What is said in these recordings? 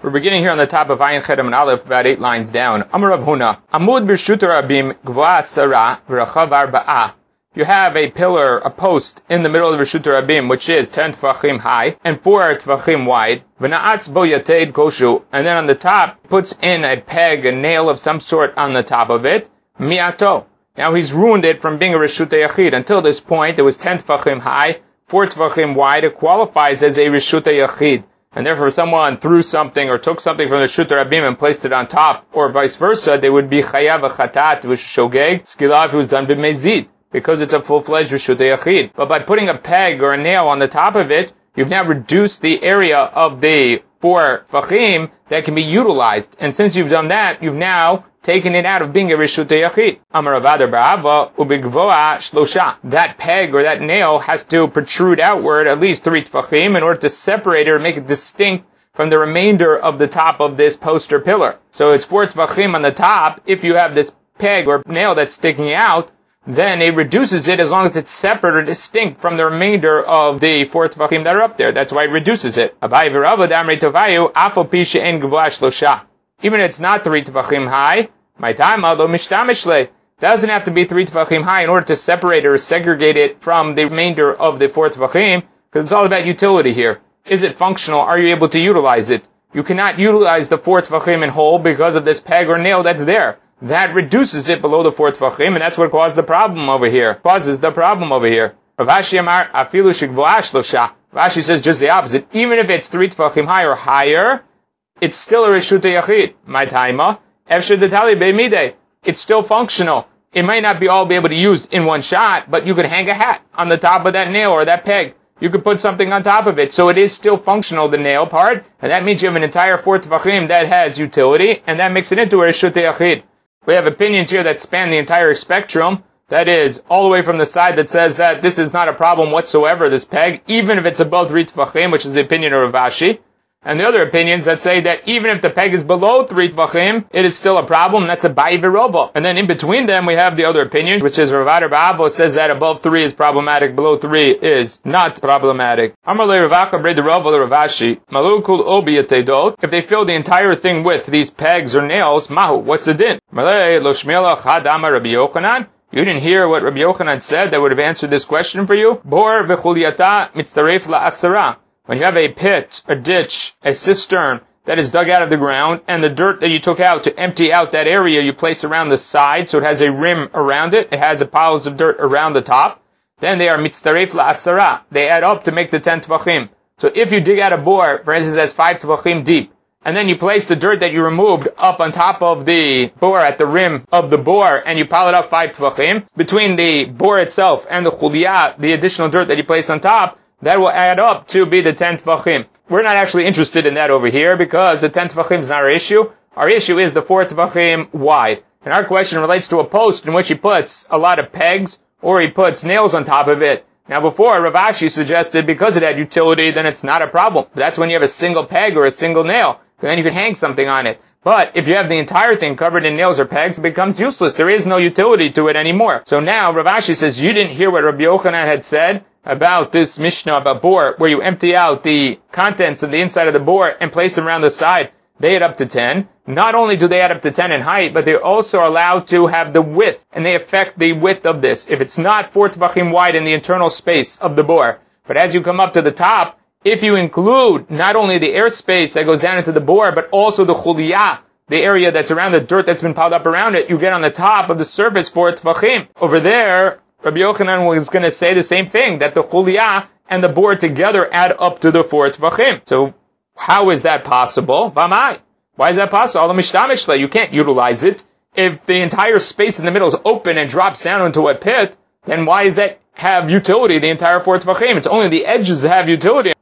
We're beginning here on the top of Ayin Chet and Aleph, about 8 lines down. Amar Rav Huna, Amud b'Reshut Rabim gvoa Sarah v'rachav arba'ah. You have a pillar, a post, in the middle of Reshut Rabim, which is 10 tvachim high and 4 tvachim wide. V'na'atz bo yateid koshu. And then on the top, puts in a peg, a nail of some sort on the top of it. Mi'ato. Now he's ruined it from being a Reshut Yachid. Until this point, it was 10 tvachim high, 4 tvachim wide. It qualifies as a Reshut Yachid. And therefore, if someone threw something or took something from the Reshut Rabim and placed it on top, or vice versa, they would be chayav v'chatat v'shogeg, skila if it was done b'mezid, because it's a full-fledged Reshut Yachid. But by putting a peg or a nail on the top of it, you've now reduced the area of the 4 tvachim that can be utilized. And since you've done that, you've now taken it out of being a Reshut Yachid. Amar Rav Adar b'Ava ubigvoa shlosha. That peg or that nail has to protrude outward at least 3 tvachim in order to separate it or make it distinct from the remainder of the top of this poster pillar. So it's 4 tvachim on the top. If you have this peg or nail that's sticking out, then it reduces it as long as it's separate or distinct from the remainder of the 4 tvachim that are up there. That's why it reduces it. Abai v'Rava d'amrei tovayu afal pi she'en gvoa shlosha. Even if it's not 3 tvachim high, my time although mishtamishle doesn't have to be 3 tvachim high in order to separate or segregate it from the remainder of the 4 tvachim, because it's all about utility here. Is it functional? Are you able to utilize it? You cannot utilize the 4 tvachim in whole because of this peg or nail that's there. That reduces it below the 4 tvachim, and that's what caused the problem over here. Causes the problem over here. Rav Amar afilu shegvoa shlosha. Rashi says just the opposite. Even if it's 3 tvachim high or higher, it's still a Reshut Yachid. My taima, efshir detali be'midei. It's still functional. It might not be all be able to use in one shot, but you could hang a hat on the top of that nail or that peg. You could put something on top of it. So it is still functional, the nail part, and that means you have an entire 4 tvachim that has utility, and that makes it into a Reshut Yachid. We have opinions here that span the entire spectrum. That is, all the way from the side that says that this is not a problem whatsoever, this peg, even if it's above 3 tvachim, which is the opinion of Rav Ashi. And the other opinions that say that even if the peg is below 3 tvachim, it is still a problem. That's a Abai v'Rava. And then in between them, we have the other opinions, which is Rav Adar b'Ava says that above 3 is problematic, below 3 is not problematic. Amar le Rav Acha b'Rei Rava le Rav Ashi, malu kul obi yatedot. If they fill the entire thing with these pegs or nails, mahu, what's the din? Malei lo shmiela chad amar Rabbi Yochanan. You didn't hear what Rabbi Yochanan said that would have answered this question for you? Bor v'chuliata mitztaref la'asara. When you have a pit, a ditch, a cistern that is dug out of the ground, and the dirt that you took out to empty out that area you place around the side, so it has a rim around it, it has a piles of dirt around the top, then they are mitztaref la'asara. They add up to make the 10 tvachim. So if you dig out a bore, for instance, that's 5 tvachim deep, and then you place the dirt that you removed up on top of the bore at the rim of the bore, and you pile it up 5 tvachim, between the bore itself and the chuliyah, the additional dirt that you place on top, that will add up to be the 10 tvachim. We're not actually interested in that over here because the 10 tvachim is not our issue. Our issue is the 4 tvachim wide. And our question relates to a post in which he puts a lot of pegs or he puts nails on top of it. Now before, Rav Ashi suggested because it had utility, then it's not a problem. That's when you have a single peg or a single nail. Then you can hang something on it. But if you have the entire thing covered in nails or pegs, it becomes useless. There is no utility to it anymore. So now Rav Ashi says, you didn't hear what Rabbi Yochanan had said about this Mishnah about bore, where you empty out the contents of the inside of the bore and place them around the side. They add up to 10. Not only do they add up to 10 in height, but they're also allowed to have the width, and they affect the width of this. If it's not 4 tvachim wide in the internal space of the bore, but as you come up to the top, if you include not only the airspace that goes down into the bore, but also the chuliyah, the area that's around the dirt that's been piled up around it, you get on the top of the surface 4 tvachim. Over there, Rabbi Yochanan was going to say the same thing, that the chuliyah and the bore together add up to the 4 tvachim. So, how is that possible? Vamai. Why is that possible? You can't utilize it. If the entire space in the middle is open and drops down into a pit, then why does that have utility, the entire 4 tvachim? It's only the edges that have utility.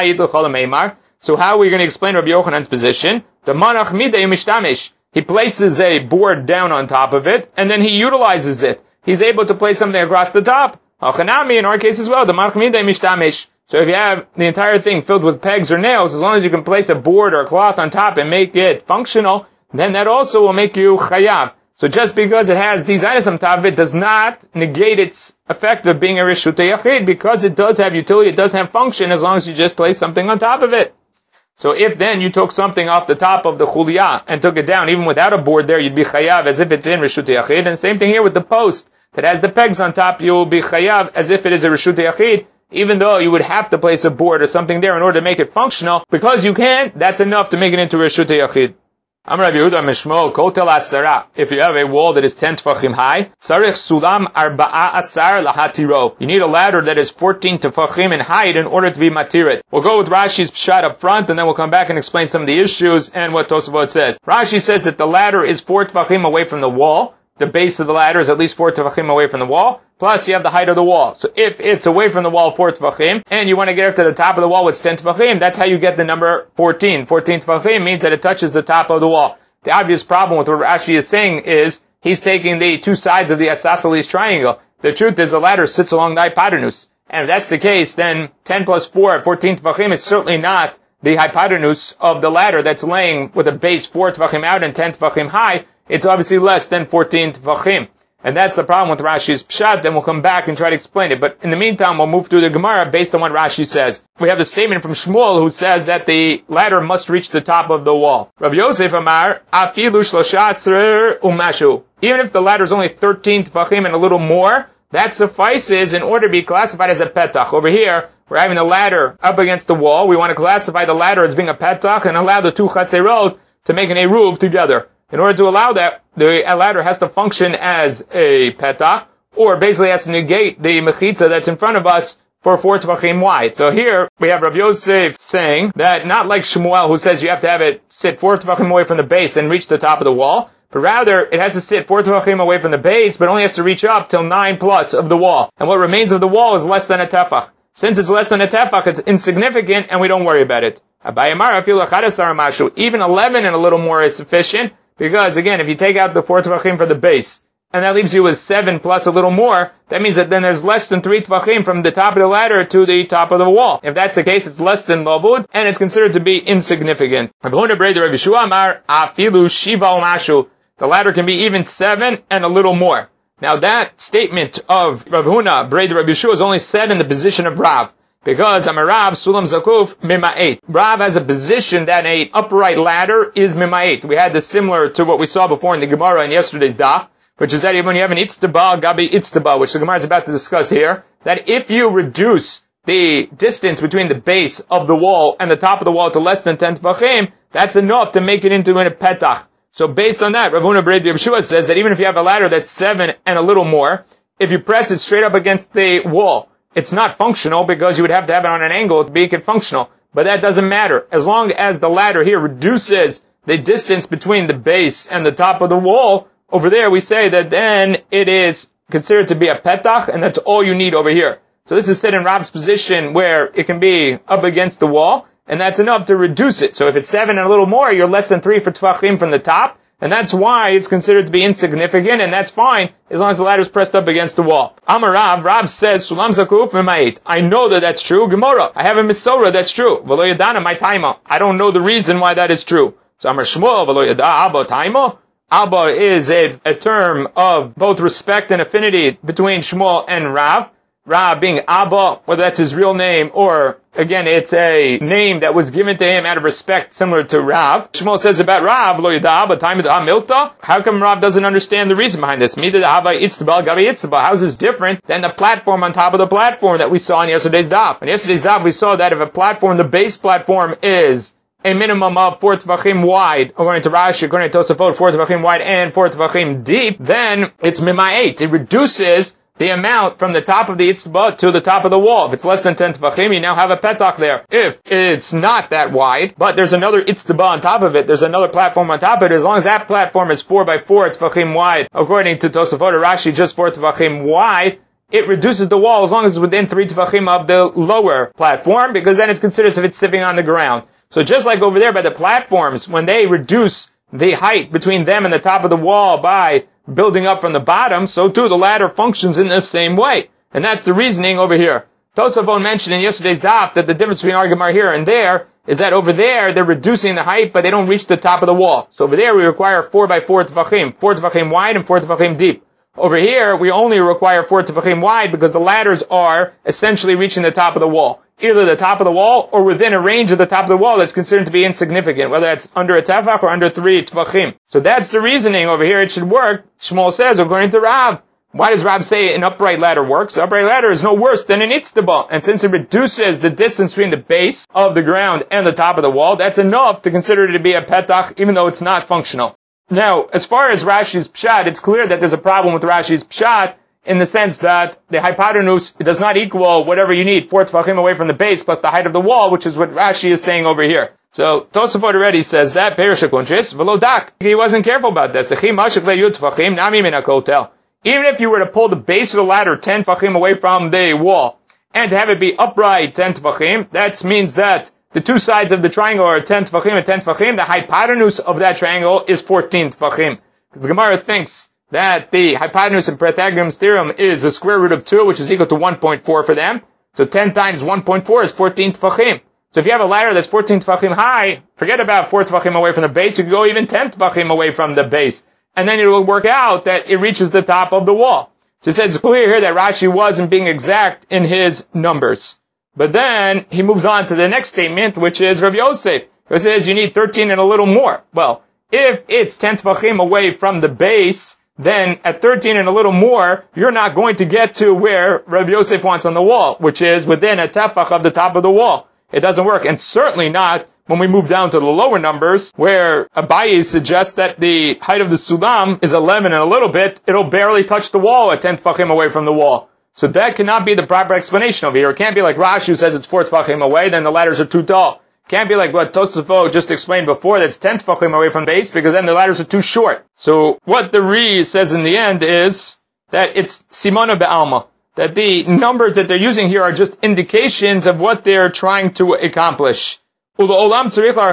So how are we going to explain Rabbi Yochanan's position? The manach midei mishtamish. He places a board down on top of it, and then he utilizes it. He's able to place something across the top. Hachanami, in our case as well, the manach midei mishtamish. So if you have the entire thing filled with pegs or nails, as long as you can place a board or a cloth on top and make it functional, then that also will make you chayav. So just because it has these items on top of it does not negate its effect of being a Reshut Yachid, because it does have utility, it does have function, as long as you just place something on top of it. So if then you took something off the top of the chuliyah and took it down, even without a board there, you'd be chayav as if it's in Reshut Yachid. And same thing here with the post that has the pegs on top, you'll be chayav as if it is a Reshut Yachid, even though you would have to place a board or something there in order to make it functional. Because you can, that's enough to make it into Reshut Yachid. Amar Rabbi Yehuda Mishmo, Kotel Asara. If you have a wall that is 10 tefachim high, Tzarich Sulam Arba'a Asar Lahatiro. You need a ladder that is 14 tefachim in height in order to be matirit. We'll go with Rashi's pshat up front, and then we'll come back and explain some of the issues and what Tosafot says. Rashi says that the ladder is 4 tefachim away from the wall. The base of the ladder is at least 4 tefachim away from the wall, plus you have the height of the wall. So if it's away from the wall 4 tefachim, and you want to get up to the top of the wall with 10 tefachim, that's how you get the number 14. 14 tefachim means that it touches the top of the wall. The obvious problem with what Rashi is saying is, he's taking the two sides of the isosceles triangle. The truth is the ladder sits along the hypotenuse. And if that's the case, then 10 plus 4 at 14 tefachim is certainly not the hypotenuse of the ladder that's laying with a base 4 tefachim out and 10 tefachim high. It's obviously less than 14 tefachim. And that's the problem with Rashi's pshat, and we'll come back and try to explain it. But in the meantime, we'll move through the Gemara based on what Rashi says. We have the statement from Shmuel who says that the ladder must reach the top of the wall. Rav Yosef Amar, Afilu shlosha asrer umashu. Even if the ladder is only 13 tefachim and a little more, that suffices in order to be classified as a petach. Over here, we're having the ladder up against the wall. We want to classify the ladder as being a petach and allow the two chatzerot to make an eruv together. In order to allow that, the ladder has to function as a petach, or basically has to negate the mechitza that's in front of us for 4 tefachim wide. So here, we have Rav Yosef saying that not like Shmuel, who says you have to have it sit 4 tefachim away from the base and reach the top of the wall, but rather, it has to sit 4 tefachim away from the base, but only has to reach up till 9 plus of the wall. And what remains of the wall is less than a tefach. Since it's less than a tefach, it's insignificant, and we don't worry about it. Even 11 and a little more is sufficient, because again, if you take out the 4 tefachim for the base, and that leaves you with 7 plus a little more, that means that then there's less than 3 tefachim from the top of the ladder to the top of the wall. If that's the case, it's less than lavud, and it's considered to be insignificant. The ladder can be even 7 and a little more. Now that statement of Rav Huna, Breder Rav Yeshua, is only said in the position of Rav. Because Amarav Sulam Zakuf Mima'et. Rav has a position that an upright ladder is Mima'et. We had this similar to what we saw before in the Gemara in yesterday's daf, which is that when you have an Itztaba, Gabi Itztaba, which the Gemara is about to discuss here, that if you reduce the distance between the base of the wall and the top of the wall to less than 10 tefachim, that's enough to make it into a petach. So based on that, Rav Huna Breder Yeshua says that even if you have a ladder that's 7 and a little more, if you press it straight up against the wall, it's not functional because you would have to have it on an angle to make it functional. But that doesn't matter. As long as the ladder here reduces the distance between the base and the top of the wall, over there we say that then it is considered to be a petach, and that's all you need over here. So this is said in Rav's position where it can be up against the wall, and that's enough to reduce it. So if it's 7 and a little more, you're less than 3 for tefachim from the top, and that's why it's considered to be insignificant, and that's fine, as long as the ladder is pressed up against the wall. Amar Rav, Rav says, Sulam Zakuf Mima'et. I know that that's true. Gemara. I have a Misora, that's true. V'lo yadana my taima. I don't know the reason why that is true. So Amar Shmuel, V'lo yada Abba taima. Abba is a term of both respect and affinity between Shmuel and Rav. Rav being Abba, whether that's his real name or, again, it's a name that was given to him out of respect, similar to Rav. Shmuel says about Rav, Lo Yada Abba, Time Milta. How come Rav doesn't understand the reason behind this? Mida Abba Itztaba, Gabi Itztaba. How is this different than the platform on top of the platform that we saw in yesterday's daf? In yesterday's daf, we saw that if a platform, the base platform is a minimum of 4 tefachim wide, according to Rashi, according to Tosafot, 4 tefachim wide and 4 tefachim deep, then it's Mima'et. It reduces the amount from the top of the itzba to the top of the wall. If it's less than 10 tefachim, you now have a petach there. If it's not that wide, but there's another itzba on top of it, there's another platform on top of it, as long as that platform is 4 by 4 tefachim wide, according to Tosafot or Rashi, just 4 tefachim wide, it reduces the wall as long as it's within 3 tefachim of the lower platform, because then it's considered as if it's sitting on the ground. So just like over there by the platforms, when they reduce the height between them and the top of the wall by building up from the bottom, so too the ladder functions in the same way. And that's the reasoning over here. Tosafot mentioned in yesterday's daf that the difference between our Gemara here and there is that over there they're reducing the height, but they don't reach the top of the wall. So over there we require 4 by 4 tefachim, 4 tefachim wide and 4 tefachim deep. Over here we only require 4 tefachim wide because the ladders are essentially reaching the top of the wall. either the top of the wall or within a range of the top of the wall that's considered to be insignificant, whether it's under a tefach or under 3 tvachim. So that's the reasoning over here. It should work. Shmuel says, according to Rav. Why does Rav say an upright ladder works? An upright ladder is no worse than an itztaba. And since it reduces the distance between the base of the ground and the top of the wall, that's enough to consider it to be a petach, even though it's not functional. Now, as far as Rashi's pshat, it's clear that there's a problem with Rashi's pshat in the sense that the hypotenuse does not equal whatever you need, 4 tefachim away from the base plus the height of the wall, which is what Rashi is saying over here. So, Tosafot already says that, he wasn't careful about this. Even if you were to pull the base of the ladder 10 tefachim away from the wall, and to have it be upright 10 tefachim, that means that the two sides of the triangle are 10 tefachim and 10 tefachim, the hypotenuse of that triangle is 14 tefachim. Because the Gemara thinks that the hypotenuse in Pythagoras' theorem is the square root of 2, which is equal to 1.4 for them. So 10 times 1.4 is 14 tefachim. So if you have a ladder that's 14 tefachim high, forget about 4 tefachim away from the base, you can go even 10 tefachim away from the base. And then it will work out that it reaches the top of the wall. So it says it's clear here that Rashi wasn't being exact in his numbers. But then he moves on to the next statement, which is Rabbi Yosef. He says you need 13 and a little more. Well, if it's 10 tefachim away from the base, then at 13 and a little more, you're not going to get to where Rabbi Yosef wants on the wall, which is within a tefach of the top of the wall. It doesn't work, and certainly not when we move down to the lower numbers, where Abaye suggests that the height of the sulam is 11 and a little bit, it'll barely touch the wall at 10 tefachim away from the wall. So that cannot be the proper explanation over here. It can't be like Rashi who says it's 4 tefachim away, then the ladders are too tall. It can't be like what Tosafot just explained before, that's 10 tefachim away from the base, because then the ladders are too short. So what the Ri says in the end is that it's Simona Be'alma, that the numbers that they're using here are just indications of what they're trying to accomplish. Tosafot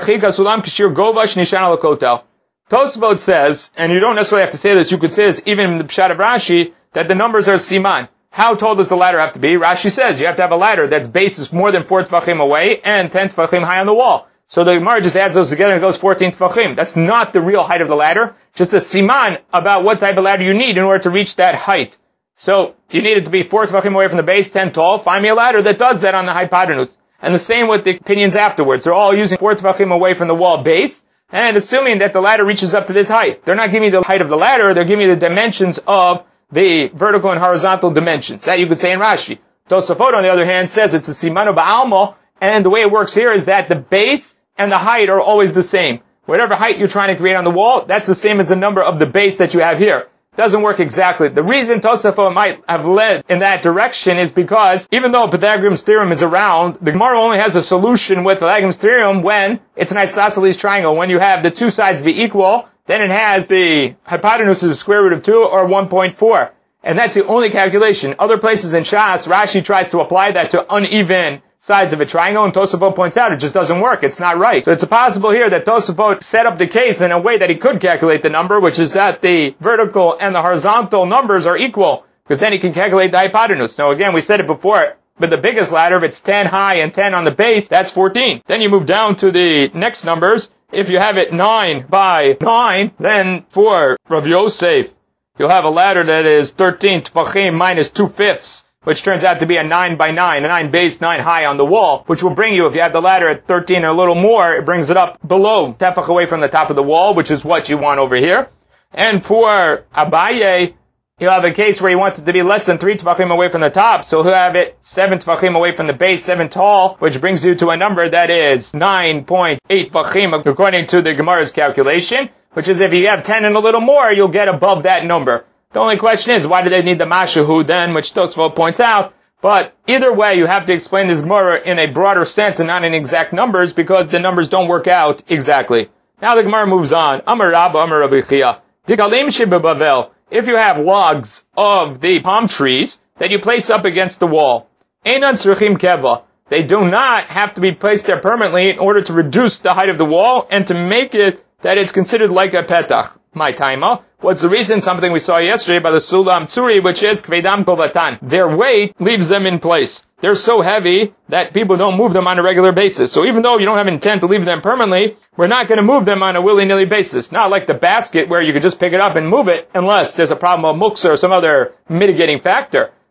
says, and you don't necessarily have to say this, you could say this even in the Pshat of Rashi, that the numbers are siman. How tall does the ladder have to be? Rashi says you have to have a ladder that's base is more than 4 tefachim away and 10 tefachim high on the wall. So the Gemara just adds those together and goes 14 tefachim. That's not the real height of the ladder, just a siman about what type of ladder you need in order to reach that height. So you need it to be 4 tefachim away from the base, 10 tall. Find me a ladder that does that on the hypotenuse. And the same with the opinions afterwards. They're all using 4 tefachim away from the wall base, and assuming that the ladder reaches up to this height. They're not giving me the height of the ladder, they're giving me the dimensions of the vertical and horizontal dimensions. That you could say in Rashi. Tosafot, on the other hand, says it's a simano ba'almo, and the way it works here is that the base and the height are always the same. Whatever height you're trying to create on the wall, that's the same as the number of the base that you have here. Doesn't work exactly. The reason Tosafot might have led in that direction is because even though Pythagoras' theorem is around, the Gemara only has a solution with Pythagoras' theorem when it's an isosceles triangle. When you have the two sides be equal, then it has the hypotenuse is the square root of 2 or 1.4. And that's the only calculation. Other places in Shas, Rashi tries to apply that to uneven sides of a triangle, and Tosafot points out it just doesn't work. It's not right. So it's possible here that Tosafot set up the case in a way that he could calculate the number, which is that the vertical and the horizontal numbers are equal, because then he can calculate the hypotenuse. Now again, we said it before, but the biggest ladder, if it's 10 high and 10 on the base, that's 14. Then you move down to the next numbers. If you have it 9 by 9, then for Rav Yosef, you'll have a ladder that is 13 tefachim minus 2/5, which turns out to be a 9 by 9, a 9 base, 9 high on the wall, which will bring you, if you have the ladder at 13 or a little more, it brings it up below, tefach away from the top of the wall, which is what you want over here. And for Abaye, he'll have a case where he wants it to be less than 3 tefachim away from the top, so he'll have it 7 tefachim away from the base, 7 tall, which brings you to a number that is 9.8 tefachim, according to the Gemara's calculation, which is if you have 10 and a little more, you'll get above that number. The only question is, why do they need the Mashahu then, which Tosfot points out? But either way, you have to explain this Gemara in a broader sense and not in exact numbers, because the numbers don't work out exactly. Now the Gemara moves on. Amar Rabba, Amar Rabbi Chia. Digalim shebebavel. If you have logs of the palm trees that you place up against the wall, Einan tzrichim keva. They do not have to be placed there permanently in order to reduce the height of the wall and to make it that it's considered like a petach. My taima. What's the reason? Something we saw yesterday by the Sulam Tsuri, which is Kvedam Kovatan. Their weight leaves them in place. They're so heavy that people don't move them on a regular basis. So even though you don't have intent to leave them permanently, we're not going to move them on a willy-nilly basis. Not like the basket where you could just pick it up and move it, unless there's a problem of muksa or some other mitigating factor.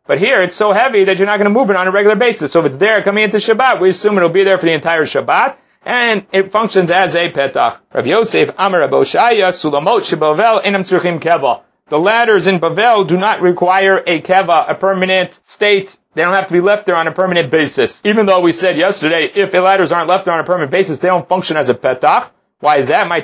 But here, it's so heavy that you're not going to move it on a regular basis. So if it's there coming into Shabbat, we assume it'll be there for the entire Shabbat, and it functions as a petach. Rav Yosef, Amar Rabbi Oshaya, Sulamot sheBavel enam tzrichim keva. The ladders in Bavel do not require a keva, a permanent state. They don't have to be left there on a permanent basis. Even though we said yesterday, if the ladders aren't left there on a permanent basis, they don't function as a petach. Why is that?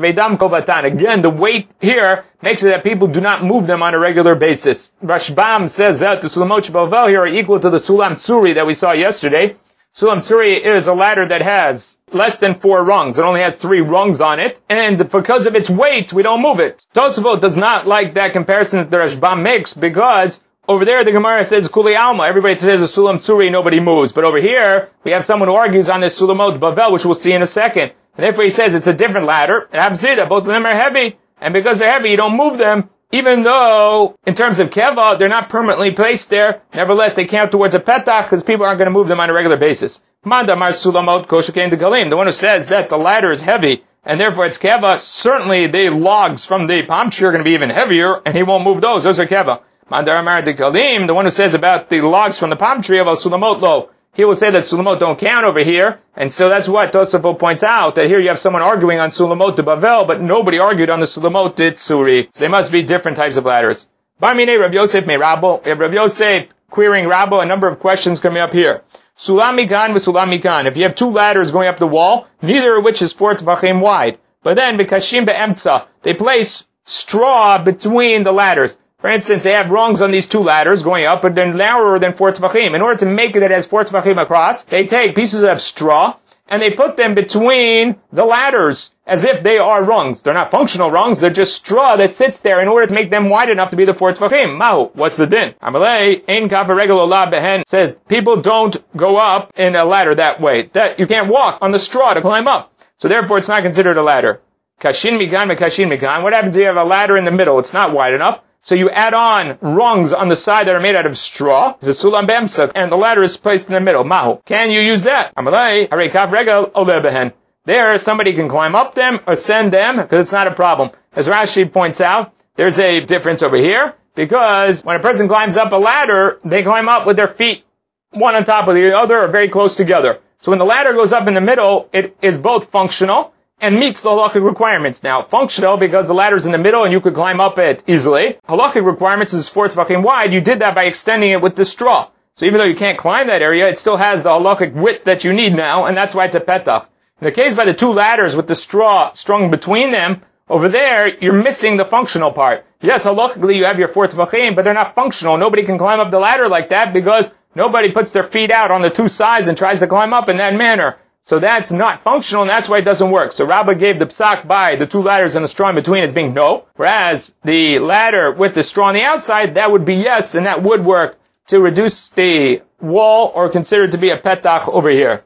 Again, the weight here makes it that people do not move them on a regular basis. Rashbam says that the Sulamot sheBavel here are equal to the Sulam Tsuri that we saw yesterday. Sulam Tsuri is a ladder that has less than 4 rungs. It only has 3 rungs on it, and because of its weight, we don't move it. Tosafot does not like that comparison that the Rashbam makes, because over there the Gemara says Kuli Alma. Everybody says a Sulam Tsuri, nobody moves. But over here, we have someone who argues on this Sulamot Bavel, which we'll see in a second. And therefore he says it's a different ladder. And Abzida, both of them are heavy. And because they're heavy, you don't move them. Even though, in terms of keva, they're not permanently placed there, nevertheless, they count towards a petach because people aren't going to move them on a regular basis. Mandamar Sulamot Koshakein de Galim, the one who says that the ladder is heavy, and therefore it's keva, certainly the logs from the palm tree are going to be even heavier, and he won't move those. Those are keva. Mandamar de Galim, the one who says about the logs from the palm tree, about Sulamot lo, he will say that Sulamot don't count over here, and so that's what Tosafot points out, that here you have someone arguing on Sulamot de Bavel, but nobody argued on the Sulamot de Tsuri. So they must be different types of ladders. Barmine Rav Yosef me Rabbo. We have Rav Yosef querying Rabbo, a number of questions coming up here. Sulam mikan v'sulam mikan. If you have 2 ladders going up the wall, neither of which is 4 tvachim wide, but then b'kashim be'emtza, they place straw between the ladders. For instance, they have rungs on these 2 ladders going up, but they're narrower than 4 tvachim. In order to make it that it has 4 tvachim across, they take pieces of straw, and they put them between the ladders, as if they are rungs. They're not functional rungs, they're just straw that sits there in order to make them wide enough to be the 4 tvachim. Mahu, what's the din? Amalei, ein kafa regel olah behen, says, people don't go up in a ladder that way. That you can't walk on the straw to climb up. So therefore it's not considered a ladder. Kashin mikan v'kashin mikan. What happens if you have a ladder in the middle? It's not wide enough. So you add on rungs on the side that are made out of straw, the sulam b'emsa, and the ladder is placed in the middle. Mahu. Can you use that? Amalei, harei kav regel oleh behen. There, somebody can climb up them, ascend them, because it's not a problem. As Rashi points out, there's a difference over here, because when a person climbs up a ladder, they climb up with their feet one on top of the other, or very close together. So when the ladder goes up in the middle, it is both functional and meets the halakhic requirements. Now, functional because the ladder's in the middle and you could climb up it easily. Halakhic requirements is 4 tvachim wide. You did that by extending it with the straw. So even though you can't climb that area, it still has the halakhic width that you need now, and that's why it's a petach. In the case by the 2 ladders with the straw strung between them, over there, you're missing the functional part. Yes, halakhically you have your 4 tvachim, but they're not functional. Nobody can climb up the ladder like that because nobody puts their feet out on the 2 sides and tries to climb up in that manner. So that's not functional, and that's why it doesn't work. So Rabbah gave the psak by the 2 ladders and the straw in between as being no, whereas the ladder with the straw on the outside, that would be yes, and that would work to reduce the wall or consider it to be a petach over here.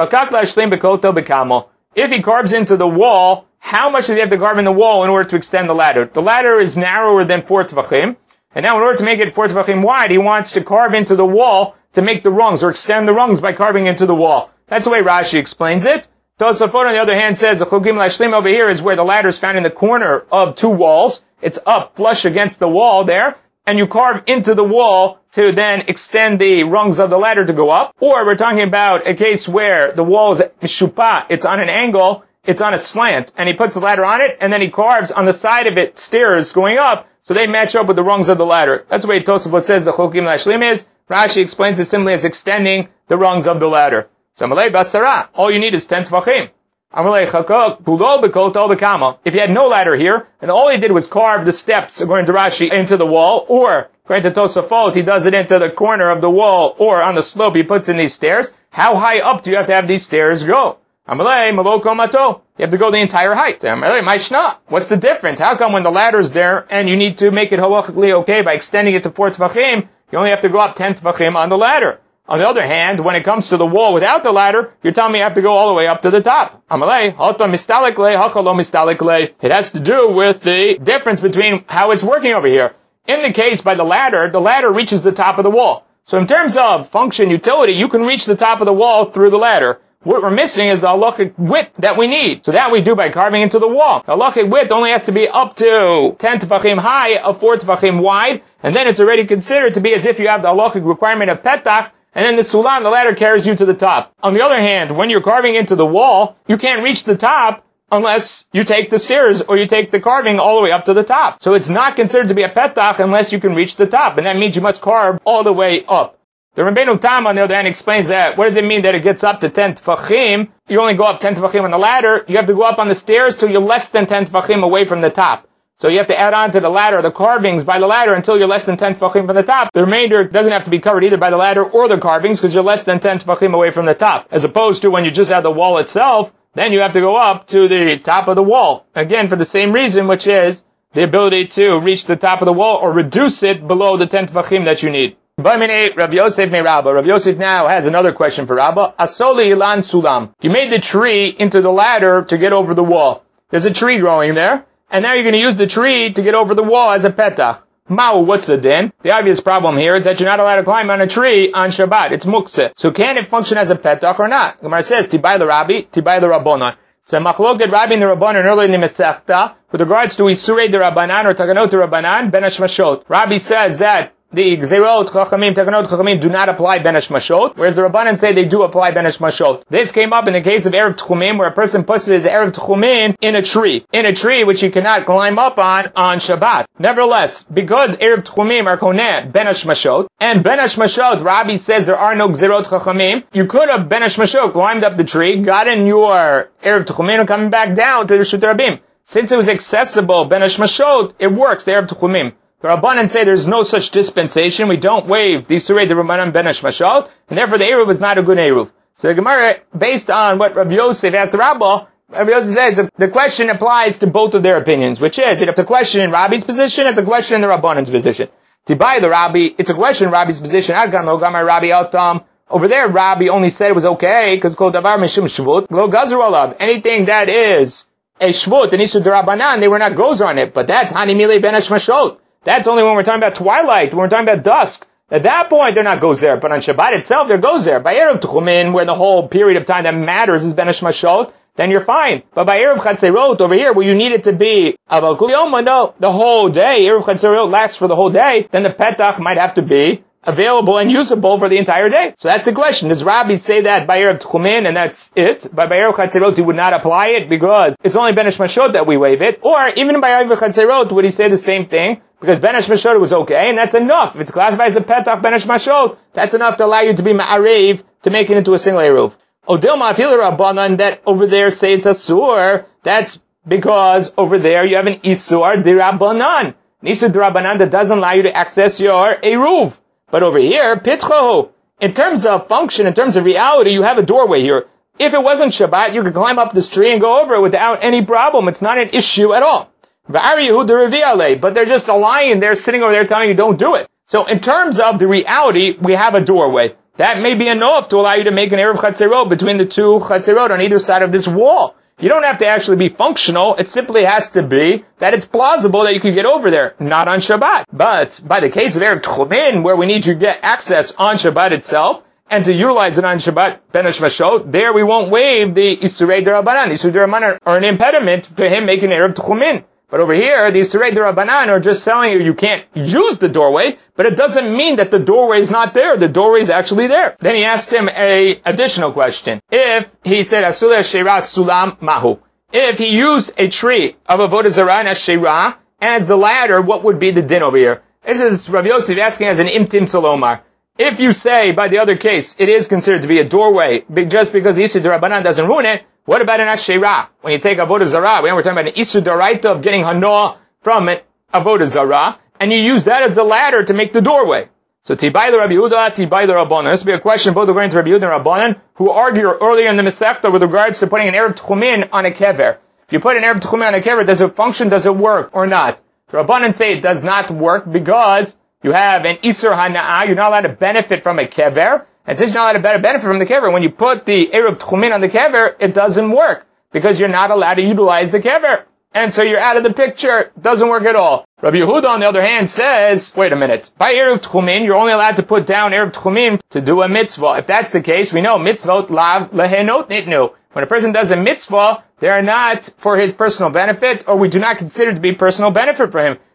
If he carves into the wall, how much does he have to carve in the wall in order to extend the ladder? The ladder is narrower than 4 tvachim, and now in order to make it 4 tvachim wide, he wants to carve into the wall to make the rungs, or extend the rungs by carving into the wall. That's the way Rashi explains it. Tosafot, on the other hand, says the chugim lashlim over here is where the ladder is found in the corner of 2 walls. It's up flush against the wall there, and you carve into the wall to then extend the rungs of the ladder to go up. Or we're talking about a case where the wall is mishupa, it's on an angle, it's on a slant, and he puts the ladder on it, and then he carves on the side of it stairs going up, so they match up with the rungs of the ladder. That's the way Tosafot says the chugim lashlim is. Rashi explains it simply as extending the rungs of the ladder. So Amalei basara, all you need is 10 tvachim. Amalei chakok pulo b'kol tol b'kama. If you had no ladder here, and all he did was carve the steps, according to Rashi, into the wall, or according to Tosafot, he does it into the corner of the wall, or on the slope he puts in these stairs, how high up do you have to have these stairs go? Amalei maloko mato. You have to go the entire height. Amalei maishna. What's the difference? How come when the ladder's there, and you need to make it halachically okay by extending it to 4 tvachim, you only have to go up 10 tvachim on the ladder? On the other hand, when it comes to the wall without the ladder, you're telling me I have to go all the way up to the top. Amalei, hato mistalik le, hachalo mistalik le. It has to do with the difference between how it's working over here. In the case by the ladder reaches the top of the wall. So in terms of function, utility, you can reach the top of the wall through the ladder. What we're missing is the halachic width that we need. So that we do by carving into the wall. The halachic width only has to be up to 10 tefachim high of 4 tefachim wide, and then it's already considered to be as if you have the halachic requirement of petach, and then the sulam, the ladder, carries you to the top. On the other hand, when you're carving into the wall, you can't reach the top unless you take the stairs or you take the carving all the way up to the top. So it's not considered to be a petach unless you can reach the top, and that means you must carve all the way up. The Rabbeinu Tam, on the other hand, explains that. What does it mean that it gets up to 10 tefachim? You only go up 10 tefachim on the ladder. You have to go up on the stairs till you're less than 10 tefachim away from the top. So you have to add on to the ladder, the carvings by the ladder until you're less than 10 tefachim from the top. The remainder doesn't have to be covered either by the ladder or the carvings because you're less than 10 tefachim away from the top. As opposed to when you just have the wall itself, then you have to go up to the top of the wall. Again, for the same reason, which is the ability to reach the top of the wall or reduce it below the 10 tefachim that you need. Rav Yosef me Rabba. Rav Yosef now has another question for Rabba. Asoli ilan sulam. You made the tree into the ladder to get over the wall. There's a tree growing there, and now you're going to use the tree to get over the wall as a petach. Ma'u, what's the din? The obvious problem here is that you're not allowed to climb on a tree on Shabbat. It's muktzeh. So can it function as a petach or not? The Gemara says, Tibai the Rabbi, Tibai the Rabbanan. It's a machloket Rabbi and the Rabbanan earlier in the Masechta with regards to Isurei the Rabbanan or Takanot the Rabbanan, Ben Hashmashot. Rabbi says that the Gzerot, Chachamim, Takanot, Chachamim do not apply Ben Hashmashot, whereas the Rabbanan say they do apply Ben Hashmashot. This came up in the case of Erev Tchumim, where a person puts his Erev Tchumim in a tree which he cannot climb up on Shabbat. Nevertheless, because Erev Tchumim are koneh Ben Hashmashot, and Ben Hashmashot, Rabbi says there are no Gzerot Chachamim, you could have Ben Hashmashot climbed up the tree, gotten your Erev Tchumim, and coming back down to the Reshut Rabim. Since it was accessible, Ben Hashmashot, it works, the Erev Tchumim. The Rabbanan say there's no such dispensation. We don't waive the Surei the Rabbanan Ben Hashmashot, and therefore the Eruv is not a good Eruv. So the Gemara, based on what Rabbi Yosef asked the Rabbah, Rabbi Yosef says the question applies to both of their opinions, which is, it's a question in Rabbi's position, it's a question in the Rabbanan's position. Tibai the Rabbi, it's a question in Rabbi's position. Adgan lo gamar Rabbi Altam. Over there, Rabbi only said it was okay, because kol davar mishum shvut, lo gazru alav. Anything that is a shvut, an isur d'Rabbanan, they were not gozer on it, but that's hani milei ben hashmashot. That's only when we're talking about twilight, when we're talking about dusk. At that point, they're not goes there. But on Shabbat itself, they're goes there. By Erev Tchumin, where the whole period of time that matters is Ben Hashmashot, then you're fine. But by Erev Chatzerot, over here, where you need it to be Aval Kul Yom, no, the whole day, Erev Chatzerot lasts for the whole day, then the Petach might have to be available and usable for the entire day. So that's the question. Does Rabbi say that by Erev Tchumin and that's it? But by Erev Chatzerot he would not apply it because it's only Ben Hashmashot that we waive it? Or even by Erev Chatzerot would he say the same thing? Because Ben Hashmashot was okay, and that's enough. If it's classified as a petach Ben Hashmashot, that's enough to allow you to be ma'arev, to make it into a single eruv. Odilma afil Rabbanan, that over there say it's a sur, that's because over there you have an isur d'Rabbanan. An isur d'Rabbanan that doesn't allow you to access your eruv. But over here, pitchahu, in terms of function, in terms of reality, you have a doorway here. If it wasn't Shabbat, you could climb up this tree and go over it without any problem. It's not an issue at all. But they're just lying there, sitting over there telling you don't do it. So in terms of the reality, we have a doorway. That may be enough to allow you to make an Erev Chatzerot between the two Chatzerot on either side of this wall. You don't have to actually be functional. It simply has to be that it's plausible that you could get over there, not on Shabbat. But by the case of Erev Tchumin, where we need to get access on Shabbat itself, and to utilize it on Shabbat Ben Hashmashot, there we won't waive the Isurei d'Rabbanan. The Isurei d'Rabbanan are an impediment to him making Erev Tchumin. But over here, the Isurei d'Rabbanan are just telling you can't use the doorway, but it doesn't mean that the doorway is not there. The doorway is actually there. Then he asked him a additional question. If he said, Asula Sheira Sulam Mahu. If he used a tree of Avodah Zarah and Sheira as the ladder, what would be the din over here? This is Rabbi Yosef asking as an Imtim Salomar. If you say, by the other case, it is considered to be a doorway, just because the Isur d'Rabbanan doesn't ruin it, what about an Asherah? When you take Avodah Zarah, we're talking about an Isur d'Oraita of getting Hanoah from an Avodah Zarah, and you use that as the ladder to make the doorway. So Tibai the Rabbi Yehuda, Tibai the Rabbanan. This will be a question both according to Rabbi Yehuda and Rabbanan, who argue earlier in the Masechta with regards to putting an Erev Tchumin on a kever. If you put an Erev Tchumin on a kever, does it function, does it work, or not? The Rabbanan say it does not work because you have an Isur Hana'ah, you're not allowed to benefit from a kever, and since you're not allowed to benefit from the kever, when you put the Erev Tchumin on the kever, it doesn't work, because you're not allowed to utilize the kever. And so you're out of the picture, it doesn't work at all. Rabbi Yehuda, on the other hand, says, wait a minute, by Erev Tchumin, you're only allowed to put down Erev Tchumin to do a mitzvah. If that's the case, we know mitzvot lav lehenot nitnu. When a person does a mitzvah, they are not for his personal benefit, or we do not consider it to be personal benefit for him.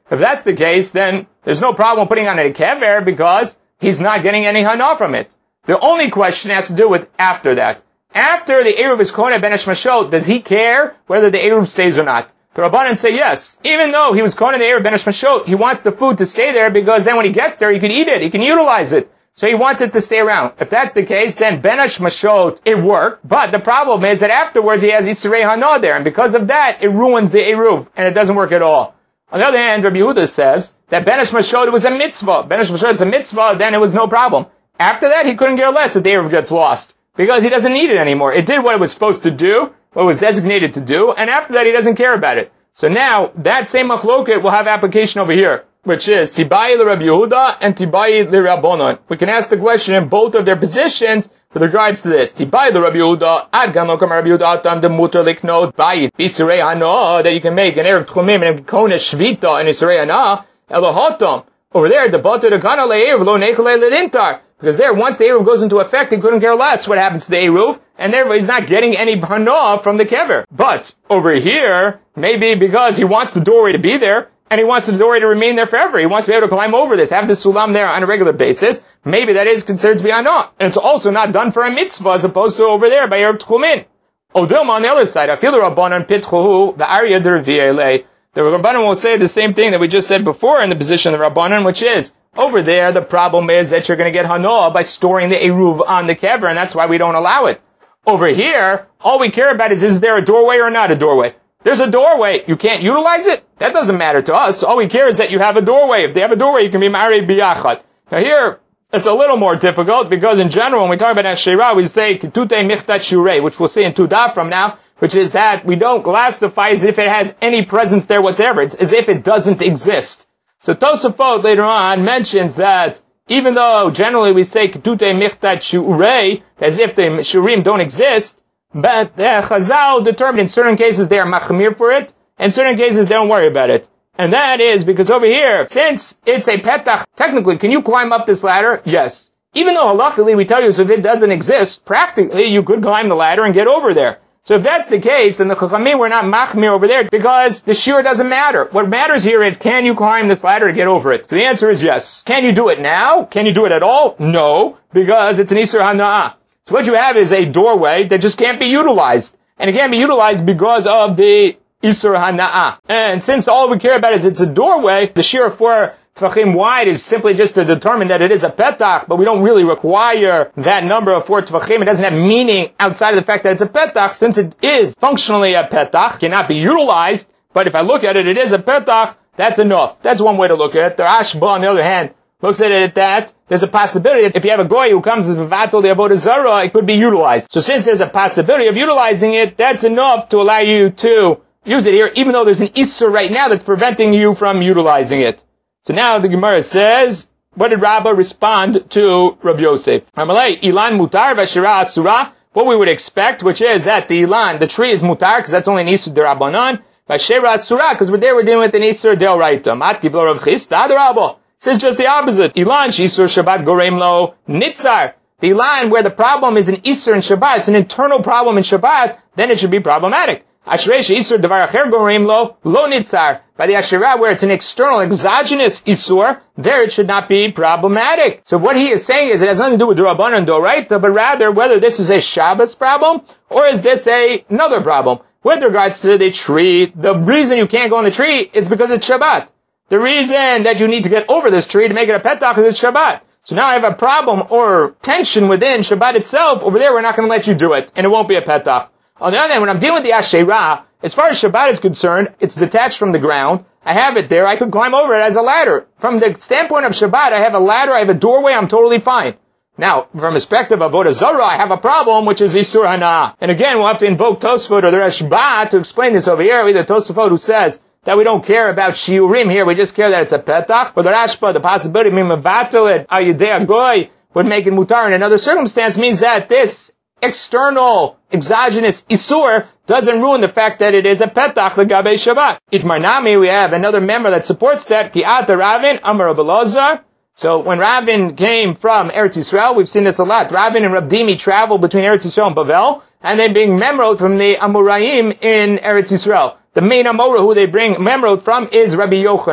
If that's the case, then there's no problem putting on a kever because he's not getting any hana from it. The only question has to do with after that. After the Eruv is Kohen ben Hashmashot, does he care whether the Eruv stays or not? The Rabbanan say yes. Even though he was Kohen the Eruv ben Hashmashot, he wants the food to stay there because then when he gets there, he can eat it, he can utilize it. So he wants it to stay around. If that's the case, then ben Hashmashot, it worked. But the problem is that afterwards he has Yisrei Hana there, and because of that, it ruins the Eruv, and it doesn't work at all. On the other hand, Rabbi Yehuda says that ben Hashmashot was a mitzvah. Ben Hashmashot is a mitzvah, then it was no problem. After that, he couldn't care less if the Eruv gets lost, because he doesn't need it anymore. It did what it was supposed to do, what it was designated to do, and after that, he doesn't care about it. So now, that same machloket will have application over here, which is Tibai Rabbi Yehuda and Tibai Rabbanon. We can ask the question in both of their positions with regards to this. Tibai Rabbi Yehuda, Ad Gan Lokam Rabbi Yehuda Atam de Mutar Liknot Bayit Bisurei Hana, that you can make an Erev Tchumim and Konesh Shvita and Isurei Hana Elohotom. Over there, the Bater de Gana Le'ev Lo Nechale Ledintar. Because there, once the Eruv goes into effect, he couldn't care less what happens to the Eruv, and therefore he's not getting any hana from the kever. But over here, maybe because he wants the doorway to be there, and he wants the doorway to remain there forever. He wants to be able to climb over this, have the sulam there on a regular basis. Maybe that is considered to be hana. And it's also not done for a mitzvah as opposed to over there by Erev Tchumin. Odilma on the other side, Afil Rabbanan Pitchuhu, the Arya Derviele. The Rabbanan will say the same thing that we just said before in the position of the Rabbanan, which is, over there, the problem is that you're going to get hana by storing the Eruv on the kever, and that's why we don't allow it. Over here, all we care about is there a doorway or not a doorway? There's a doorway. You can't utilize it? That doesn't matter to us. All we care is that you have a doorway. If they have a doorway, you can be married biyachad. Now here, it's a little more difficult, because in general, when we talk about Asherah, we say, Ketute Michtat Shurei, which we'll see in Tudah from now, which is that we don't classify as if it has any presence there whatsoever. It's as if it doesn't exist. So Tosafot later on mentions that even though generally we say Ketute Michtat Shurei, as if the Shurim don't exist, but the Chazal determined in certain cases they are machmir for it, and in certain cases they don't worry about it. And that is because over here, since it's a petach, technically, can you climb up this ladder? Yes. Even though halachically we tell you so if it doesn't exist, practically you could climb the ladder and get over there. So if that's the case, then the Chachamim were not machmir over there because the shiur doesn't matter. What matters here is, can you climb this ladder to get over it? So the answer is yes. Can you do it now? Can you do it at all? No, because it's an Isur Hana'ah. So what you have is a doorway that just can't be utilized. And it can't be utilized because of the Isur Hana'ah. And since all we care about is it's a doorway, the shiur for Tvachim wide is simply just to determine that it is a petach, but we don't really require that number of 4 Tvachim. It doesn't have meaning outside of the fact that it's a petach, since it is functionally a petach, cannot be utilized, but if I look at it, it is a petach, that's enough. That's one way to look at it. The Rashba, on the other hand, looks at it that there's a possibility that if you have a goy who comes as Mevatel the Avodah Zarah, it could be utilized. So since there's a possibility of utilizing it, that's enough to allow you to use it here, even though there's an Isser right now that's preventing you from utilizing it. So now the Gemara says, what did Rabbah respond to Rabbi Yosef? Amalei, Ilan mutar v'ashira asura, what we would expect, which is that the Ilan, the tree is mutar, because that's only an Isur d'Rabbanan, v'ashira asura, because we're dealing with an Isur d'Oraita. Mat kivlo Rav Chisda d'Rabbah. Says just the opposite. Ilan shisur Shabbat gorem lo nitzar. The Ilan where the problem is an Isur in Shabbat, it's an internal problem in Shabbat, then it should be problematic. Ashrei she'isur davar acher gorem lo nitzar. By the Asherah, where it's an external, exogenous Isur, there it should not be problematic. So what he is saying is it has nothing to do with Rabbanan and Doraita, but rather whether this is a Shabbos problem, or is this another problem. With regards to the tree, the reason you can't go on the tree is because it's Shabbat. The reason that you need to get over this tree to make it a petach is it's Shabbat. So now I have a problem or tension within Shabbat itself. Over there, we're not going to let you do it, and it won't be a petach. On the other hand, when I'm dealing with the Asherah, as far as Shabbat is concerned, it's detached from the ground. I have it there. I could climb over it as a ladder. From the standpoint of Shabbat, I have a ladder, I have a doorway, I'm totally fine. Now, from perspective of Avodah Zarah, I have a problem, which is Isur Hana'ah. And again, we'll have to invoke Tosfot or the Rashba to explain this over here. Either Tosfot who says that we don't care about Shiurim here, we just care that it's a Petach, or the Rashba, the possibility of Mimavatel it, Ayudei Goy, would make it mutar in another circumstance, means that this external, exogenous Isur doesn't ruin the fact that it is a petach l'gabei Shabbat. Itmar Nami, we have another member that supports that, Ki ata Ravin, Amar Rabbi Elazar. So when Ravin came from Eretz Yisrael, we've seen this a lot. Ravin and Rabdimi traveled between Eretz Yisrael and Bavel, and they bring memrod from the Amoraim in Eretz Yisrael. The main Amora who they bring memrod from is Rabbi Yochanan.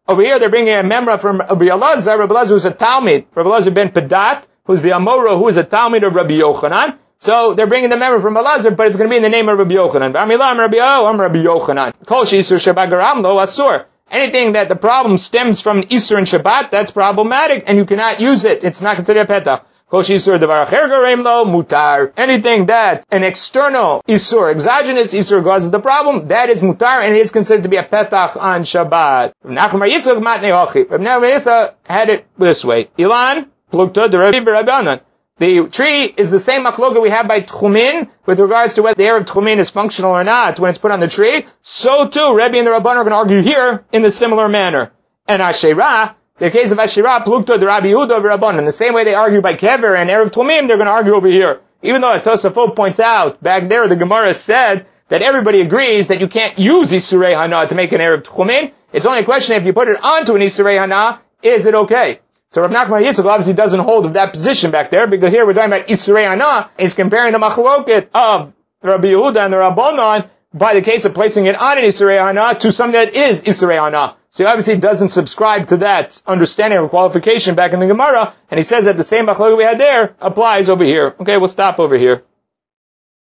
Over here, they're bringing a memra from Rabbi Elazar. Rabbi Elazar who's a Talmid. Rabbi Elazar ben Padat, who's the Amora, who is a Talmid of Rabbi Yochanan. So they're bringing the memra from Elazar, but it's going to be in the name of Rabbi Yochanan. Rabbi Yochanan. Kol she'isur Shabbat garam lo asur. Anything that the problem stems from Isur and Shabbat, that's problematic, and you cannot use it. It's not considered a petach. Anything that an external Isur, exogenous Isur causes the problem, that is mutar, and it is considered to be a petach on Shabbat. Rav Yitzchak had it this way. Ilan, plukta, the Rabbi Rabbanan. The tree is the same machloka we have by Tchumin with regards to whether the Erev Tchumin is functional or not when it's put on the tree. So too, Rebbe and the Rabban are going to argue here in the similar manner. And Asherah, the case of Asherah, Plukta, the Rabbi Yehuda of Rabban, in the same way they argue by Kever and Erev Tchumin, they're going to argue over here. Even though Tosafot points out, back there the Gemara said that everybody agrees that you can't use Isurei Hana to make an Erev Tchumin. It's only a question if you put it onto an Isurei Hana, is it okay? So Rav Nachman Yitzchak obviously doesn't hold of that position back there, because here we're talking about Isurei Hana. He's comparing the machloket of Rabbi Yehuda and the Rabbanon by the case of placing it on an Isurei Hana to something that is Isurei Hana. So he obviously doesn't subscribe to that understanding or qualification back in the Gemara, and he says that the same machloket we had there applies over here. Okay, we'll stop over here.